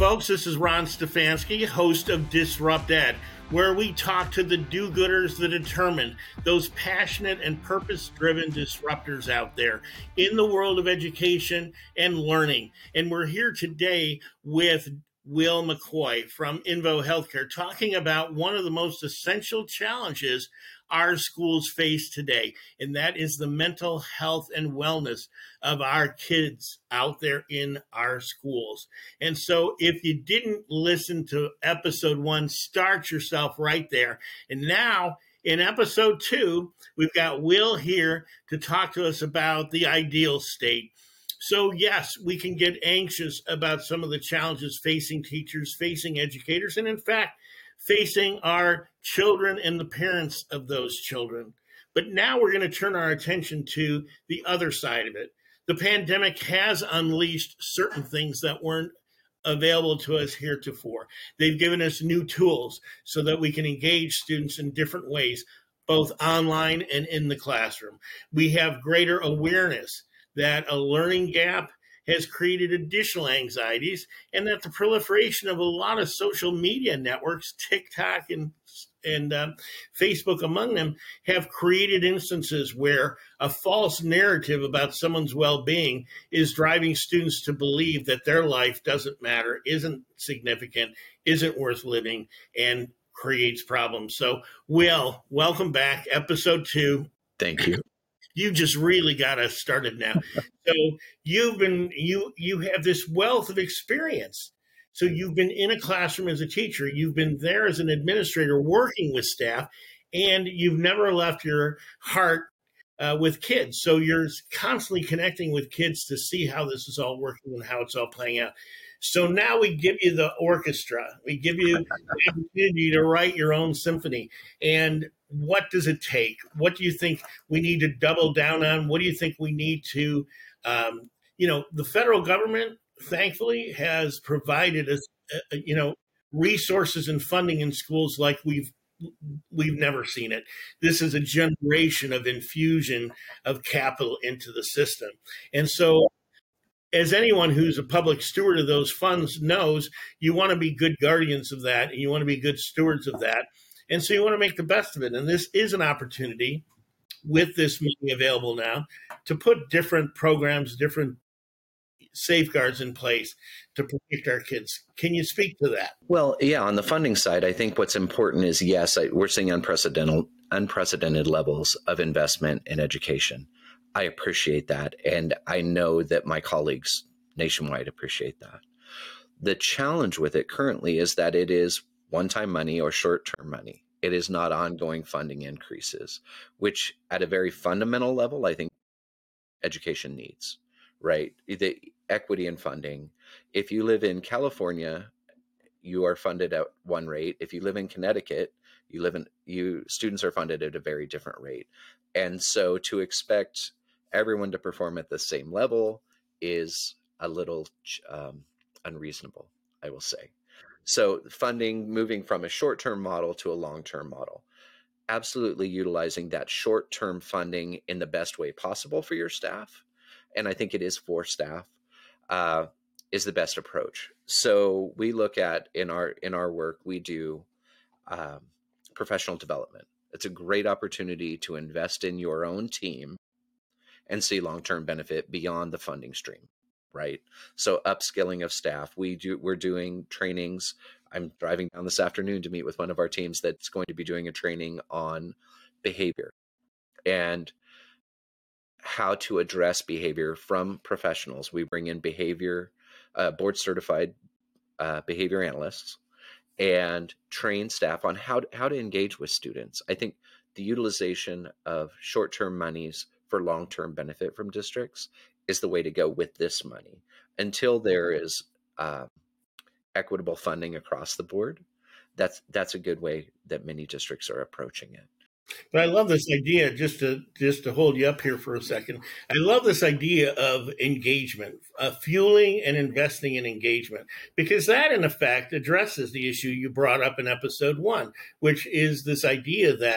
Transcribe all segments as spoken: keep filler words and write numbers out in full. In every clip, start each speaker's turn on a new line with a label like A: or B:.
A: folks. This is Ron Stefanski, host of Disrupt Ed, where we talk to the do-gooders, the determined, those passionate and purpose-driven disruptors out there in the world of education and learning. And we're here today with Will McCoy from Invo Healthcare, talking about one of the most essential challenges our schools face today, and that is the mental health and wellness of our kids out there in our schools. And so if you didn't listen to episode one, start yourself right there. And now in episode two, we've got Will here to talk to us about the ideal state. So yes, we can get anxious about some of the challenges facing teachers, facing educators, and in fact, facing our children and the parents of those children. But now we're going to turn our attention to the other side of it. The pandemic has unleashed certain things that weren't available to us heretofore. They've given us new tools so that we can engage students in different ways, both online and in the classroom. We have greater awareness that a learning gap has created additional anxieties, and that the proliferation of a lot of social media networks, TikTok and and um, Facebook among them, have created instances where a false narrative about someone's well-being is driving students to believe that their life doesn't matter, isn't significant, isn't worth living, and creates problems. So, Will, welcome back, episode two.
B: Thank you.
A: You just really got us started now. So you've been, you, you have this wealth of experience. So you've been in a classroom as a teacher, you've been there as an administrator working with staff, and you've never left your heart uh, with kids. So you're constantly connecting with kids to see how this is all working and how it's all playing out. So now we give you the orchestra. We give you the opportunity to write your own symphony. And what does it take? What do you think we need to double down on? What do you think we need to, um, you know, the federal government, thankfully, has provided us, uh, you know, resources and funding in schools like we've we've never seen it. This is a generation of infusion of capital into the system. And so, as anyone who's a public steward of those funds knows, you want to be good guardians of that, and you want to be good stewards of that. And so you want to make the best of it. And this is an opportunity with this money available now to put different programs, different safeguards in place to protect our kids. Can you speak to that?
B: Well, yeah, on the funding side, I think what's important is, yes, I, we're seeing unprecedented, unprecedented levels of investment in education. I appreciate that. And I know that my colleagues nationwide appreciate that. The challenge with it currently is that it is one-time money or short-term money. It is not ongoing funding increases, which at a very fundamental level, I think education needs, right? The equity in funding. If you live in California, you are funded at one rate. If you live in Connecticut, you live in, you students are funded at a very different rate. And so to expect everyone to perform at the same level is a little um, unreasonable, I will say. So funding, moving from a short-term model to a long-term model, absolutely utilizing that short-term funding in the best way possible for your staff, and I think it is for staff, uh, is the best approach. So we look at, in our in our work, we do um, professional development. It's a great opportunity to invest in your own team and see long-term benefit beyond the funding stream. Right. So upskilling of staff, we do, we're doing trainings. I'm driving down this afternoon to meet with one of our teams that's going to be doing a training on behavior and how to address behavior from professionals. We bring in behavior, uh, board certified uh, behavior analysts and train staff on how to, how to engage with students. I think the utilization of short-term monies for long-term benefit from districts is the way to go with this money until there is uh, equitable funding across the board. That's that's a good way that many districts are approaching it.
A: But I love this idea, just to just to hold you up here for a second. I love this idea of engagement, uh, fueling and investing in engagement, because that, in effect, addresses the issue you brought up in episode one, which is this idea that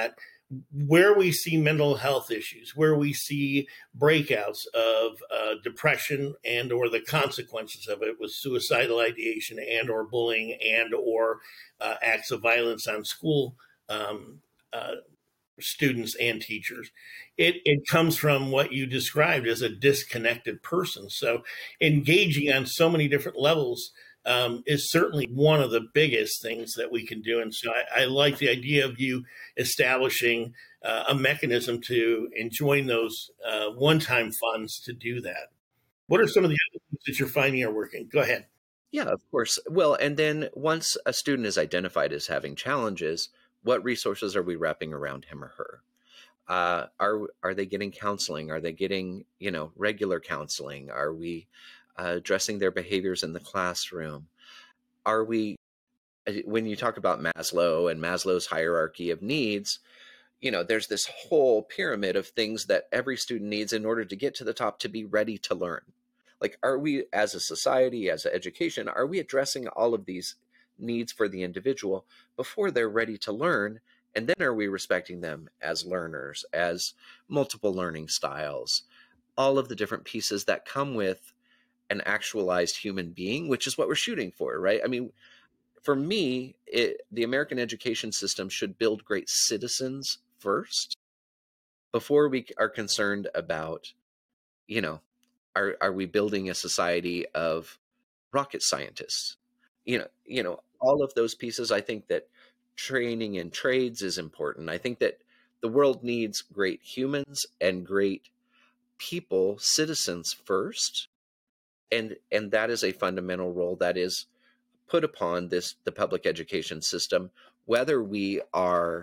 A: where we see mental health issues, where we see breakouts of uh, depression and or the consequences of it with suicidal ideation and or bullying and or uh, acts of violence on school um, uh, students and teachers. It, it comes from what you described as a disconnected person. So engaging on so many different levels um, is certainly one of the biggest things that we can do. And so I, I like the idea of you establishing uh, a mechanism to enjoin those uh, one-time funds to do that. What are some of the other things that you're finding are working? Go ahead.
B: Yeah, of course. Well, and then once a student is identified as having challenges, what resources are we wrapping around him or her? Uh, are are they getting counseling? Are they getting, you know, regular counseling? Are we uh, addressing their behaviors in the classroom? Are we, when you talk about Maslow and Maslow's hierarchy of needs, you know, there's this whole pyramid of things that every student needs in order to get to the top to be ready to learn. Like, are we as a society, as an education, are we addressing all of these needs for the individual before they're ready to learn? And then are we respecting them as learners, as multiple learning styles, all of the different pieces that come with an actualized human being, which is what we're shooting for, right? I mean, for me, it, the American education system should build great citizens first before we are concerned about, you know, are are we building a society of rocket scientists? You know, you know, all of those pieces. I think that training in trades is important. I think that the world needs great humans and great people, citizens first, and and that is a fundamental role that is put upon this the public education system, whether we are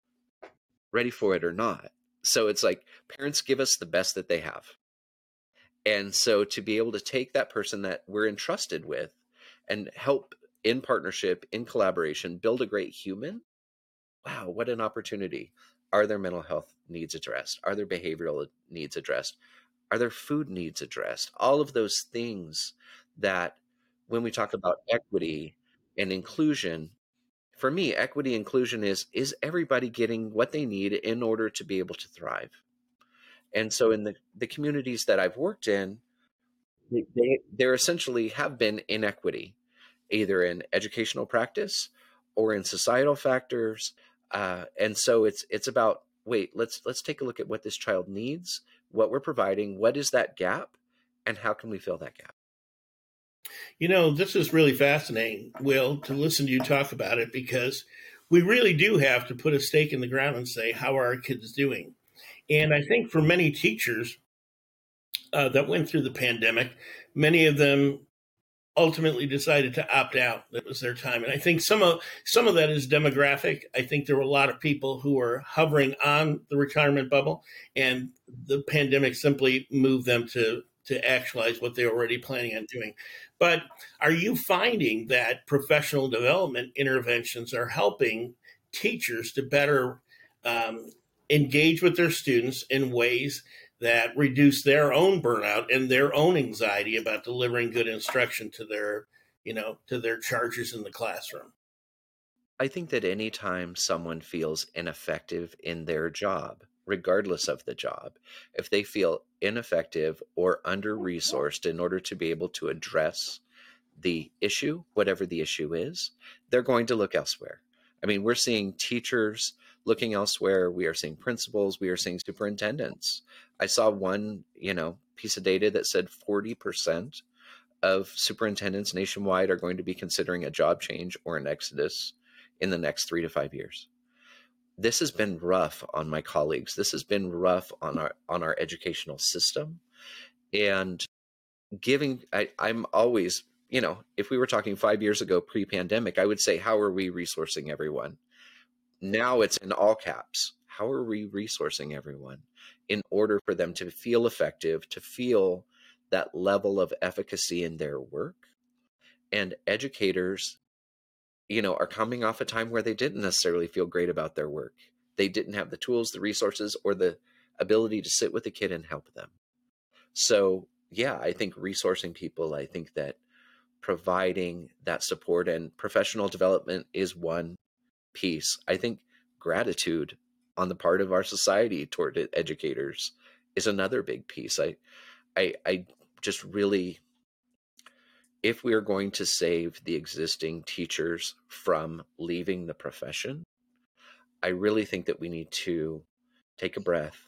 B: ready for it or not. So it's like parents give us the best that they have. And so to be able to take that person that we're entrusted with and help in partnership, in collaboration, build a great human, wow, what an opportunity. Are their mental health needs addressed? Are their behavioral needs addressed? Are their food needs addressed? All of those things that when we talk about equity and inclusion, for me, equity inclusion is, is everybody getting what they need in order to be able to thrive? And so in the, the communities that I've worked in, they, they, there essentially have been inequity, either in educational practice or in societal factors. Uh, and so it's it's about, wait, let's let's take a look at what this child needs, what we're providing, what is that gap, and how can we fill that gap?
A: You know, this is really fascinating, Will, to listen to you talk about it, because we really do have to put a stake in the ground and say, how are our kids doing? And I think for many teachers uh, that went through the pandemic, many of them ultimately decided to opt out. That was their time. And I think some of some of that is demographic. I think there were a lot of people who were hovering on the retirement bubble, and the pandemic simply moved them to to actualize what they were already planning on doing. But are you finding that professional development interventions are helping teachers to better um, engage with their students in ways that reduce their own burnout and their own anxiety about delivering good instruction to their, you know, to their charges in the classroom?
B: I think that anytime someone feels ineffective in their job, regardless of the job, if they feel ineffective or under resourced in order to be able to address the issue, whatever the issue is, they're going to look elsewhere. I mean, we're seeing teachers looking elsewhere. We are seeing principals. We are seeing superintendents. I saw one, you know, piece of data that said forty percent of superintendents nationwide are going to be considering a job change or an exodus in the next three to five years. This has been rough on my colleagues. This has been rough on our on our educational system. And giving, I, I'm always, you know, if we were talking five years ago, pre-pandemic, I would say, how are we resourcing everyone? Now it's in all caps. How are we resourcing everyone in order for them to feel effective, to feel that level of efficacy in their work? And educators, you know, are coming off a time where they didn't necessarily feel great about their work. They didn't have the tools, the resources, or the ability to sit with a kid and help them. So, yeah, I think resourcing people, I think that providing that support and professional development is one piece. I think gratitude on the part of our society toward e- educators is another big piece. I, I, I just really, if we are going to save the existing teachers from leaving the profession, I really think that we need to take a breath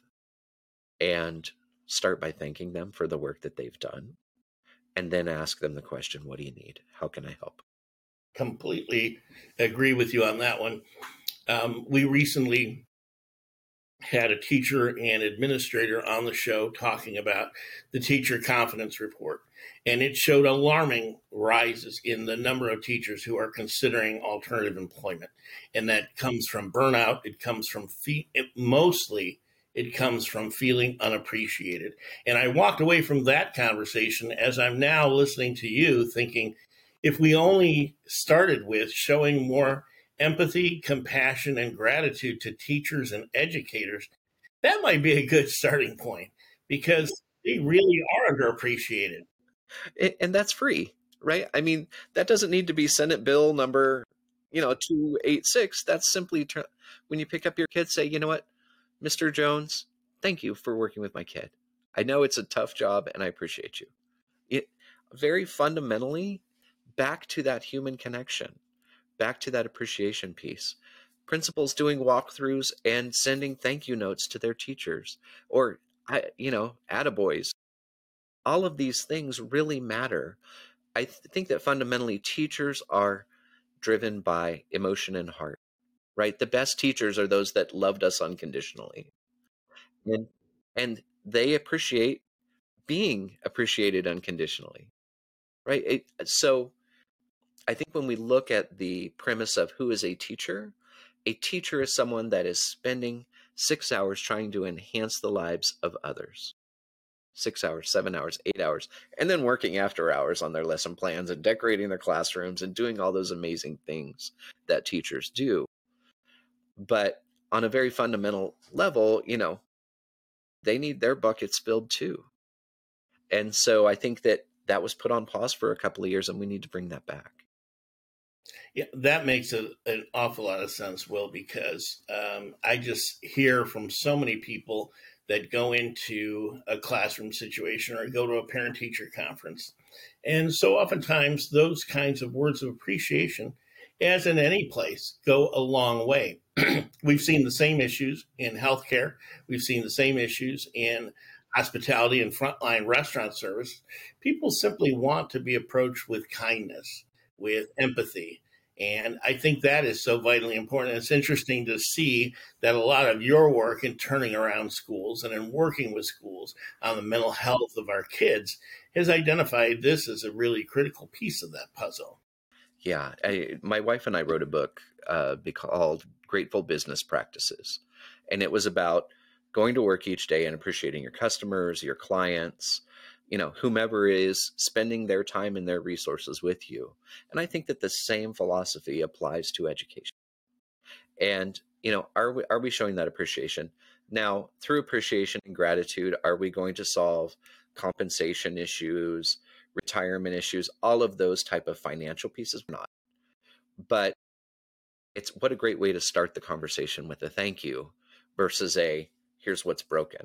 B: and start by thanking them for the work that they've done, and then ask them the question, what do you need? How can I help?
A: Completely agree with you on that one. Um, we recently had a teacher and administrator on the show talking about the teacher confidence report, and it showed alarming rises in the number of teachers who are considering alternative employment. And that comes from burnout. It comes from fe- it, mostly it comes from feeling unappreciated. And I walked away from that conversation as I'm now listening to you thinking, if we only started with showing more empathy, compassion, and gratitude to teachers and educators, that might be a good starting point because they really are underappreciated.
B: And that's free, right? I mean, that doesn't need to be Senate bill number, you know, two eighty-six. That's simply tr- when you pick up your kid, say, you know what, Mister Jones, thank you for working with my kid. I know it's a tough job and I appreciate you. It very fundamentally back to that human connection, back to that appreciation piece. Principals doing walkthroughs and sending thank you notes to their teachers, or, I, you know, attaboys. All of these things really matter. I th- think that fundamentally teachers are driven by emotion and heart, right? The best teachers are those that loved us unconditionally. And, and they appreciate being appreciated unconditionally, right? It, so I think when we look at the premise of who is a teacher, a teacher is someone that is spending six hours trying to enhance the lives of others. Six hours, seven hours, eight hours, and then working after hours on their lesson plans and decorating their classrooms and doing all those amazing things that teachers do. But on a very fundamental level, you know, they need their buckets filled too. And so I think that that was put on pause for a couple of years, and we need to bring that back.
A: Yeah, that makes a, an awful lot of sense, Will, because um, I just hear from so many people that go into a classroom situation or go to a parent teacher conference. And so oftentimes those kinds of words of appreciation, as in any place, go a long way. We've seen the same issues in healthcare. We've seen the same issues in hospitality and frontline restaurant service. People simply want to be approached with kindness, with empathy. And I think that is so vitally important. It's interesting to see that a lot of your work in turning around schools and in working with schools on the mental health of our kids has identified this as a really critical piece of that puzzle.
B: Yeah, I, my wife and I wrote a book uh, called Grateful Business Practices. And it was about going to work each day and appreciating your customers, your clients, you know, whomever is spending their time and their resources with you. And I think that the same philosophy applies to education. And, you know, are we, are we showing that appreciation? Now, through appreciation and gratitude, are we going to solve compensation issues, retirement issues, all of those type of financial pieces? Not. But it's what a great way to start the conversation with a thank you versus a here's what's broken.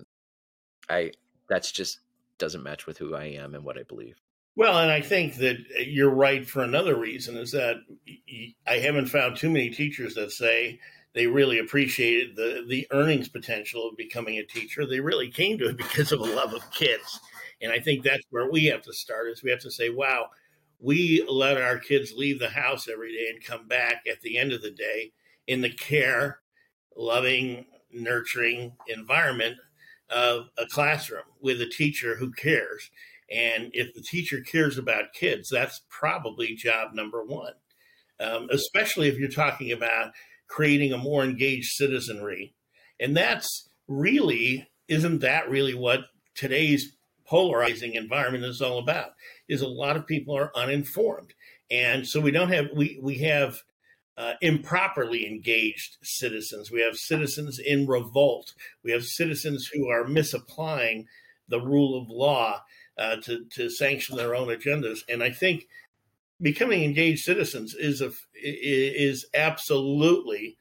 B: I that's just doesn't match with who I am and what I believe.
A: Well, and I think that you're right for another reason is that I haven't found too many teachers that say they really appreciated the, the earnings potential of becoming a teacher. They really came to it because of a love of kids. And I think that's where we have to start is we have to say, wow, we let our kids leave the house every day and come back at the end of the day in the care, loving, nurturing environment of a classroom with a teacher who cares. And if the teacher cares about kids, that's probably job number one, um, especially if you're talking about creating a more engaged citizenry. And that's really, isn't that really what today's polarizing environment is all about? Is a lot of people are uninformed. And so we don't have, we, we have uh, improperly engaged citizens. We have citizens in revolt. We have citizens who are misapplying the rule of law uh, to, to sanction their own agendas. And I think becoming engaged citizens is a, is absolutely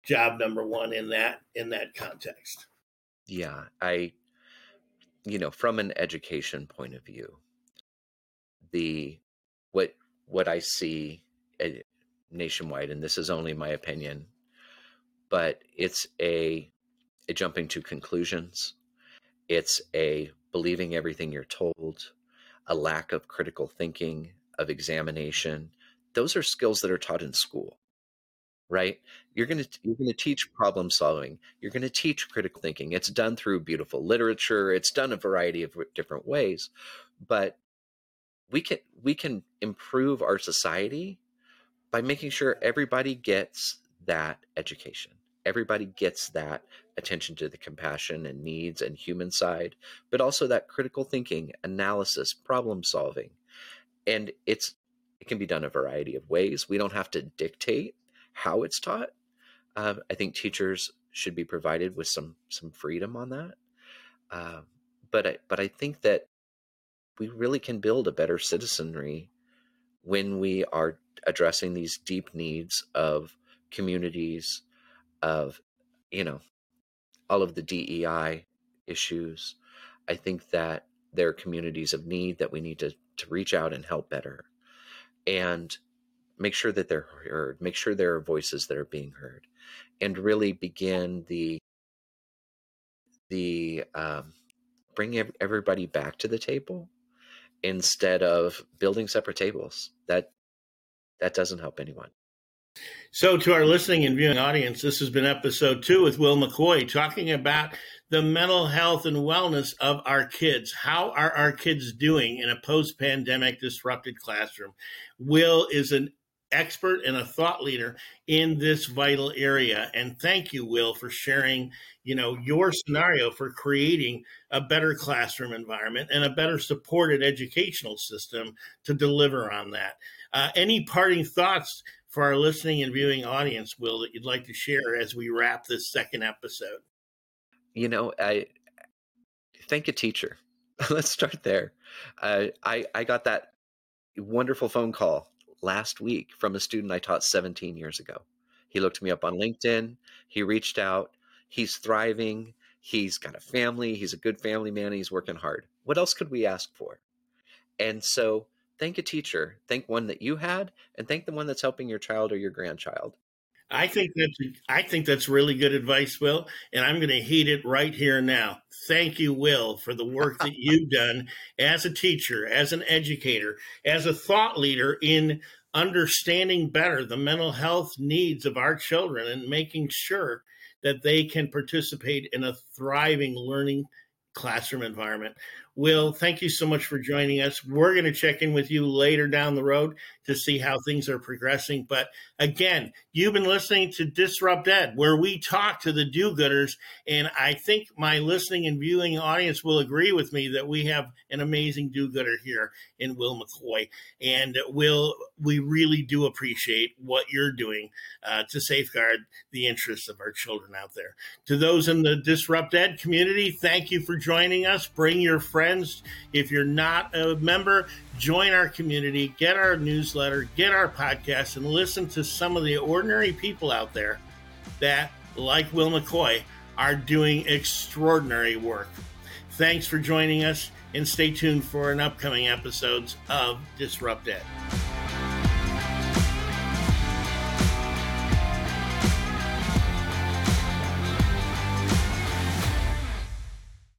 A: job number one in that in that context.
B: Yeah, I, you know, from an education point of view, the what what I see uh, nationwide, and this is only my opinion, but it's a, a jumping to conclusions. It's a believing everything you're told, a lack of critical thinking, of examination. Those are skills that are taught in school, right? You're going to you're going to teach problem solving. You're going to teach critical thinking. It's done through beautiful literature. It's done a variety of different ways, but we can we can improve our society by making sure everybody gets that education. Everybody gets that attention to the compassion and needs and human side, but also that critical thinking, analysis, problem solving. And it's it can be done a variety of ways. We don't have to dictate how it's taught. Uh, I think teachers should be provided with some some freedom on that. Uh, but I, but I think that we really can build a better citizenry when we are addressing these deep needs of communities, of, you know, all of the D E I issues. I think that there are communities of need that we need to, to reach out and help better and make sure that they're heard, make sure there are voices that are being heard, and really begin the, the um, bring everybody back to the table instead of building separate tables. That that doesn't help anyone.
A: So to our listening and viewing audience, this has been episode two with Will McCoy, talking about the mental health and wellness of our kids. How are our kids doing in a post-pandemic disrupted classroom? Will is an expert and a thought leader in this vital area. And thank you, Will, for sharing, you know, your scenario for creating a better classroom environment and a better supported educational system to deliver on that. Uh, any parting thoughts for our listening and viewing audience, Will, that you'd like to share as we wrap this second episode?
B: You know, I thank a teacher. Let's start there. Uh, I, I got that wonderful phone call last week from a student I taught seventeen years ago. He looked me up on LinkedIn. He reached out. He's thriving. He's got a family. He's a good family man. He's working hard. What else could we ask for? And so thank a teacher. Thank one that you had, and thank the one that's helping your child or your grandchild.
A: I think that's I think that's really good advice, Will, and I'm going to heed it right here and now. Thank you, Will, for the work that you've done as a teacher, as an educator, as a thought leader in understanding better the mental health needs of our children and making sure that they can participate in a thriving learning classroom environment. Will, thank you so much for joining us. We're going to check in with you later down the road to see how things are progressing. But again, you've been listening to Disrupt Ed, where we talk to the do-gooders. And I think my listening and viewing audience will agree with me that we have an amazing do-gooder here in Will McCoy. And Will, we really do appreciate what you're doing uh, to safeguard the interests of our children out there. To those in the Disrupt Ed community, thank you for joining us. Bring your friends. If you're not a member, join our community, get our newsletter, get our podcast, and listen to some of the ordinary people out there that, like Will McCoy, are doing extraordinary work. Thanks for joining us, and stay tuned for an upcoming episodes of Disrupt Ed.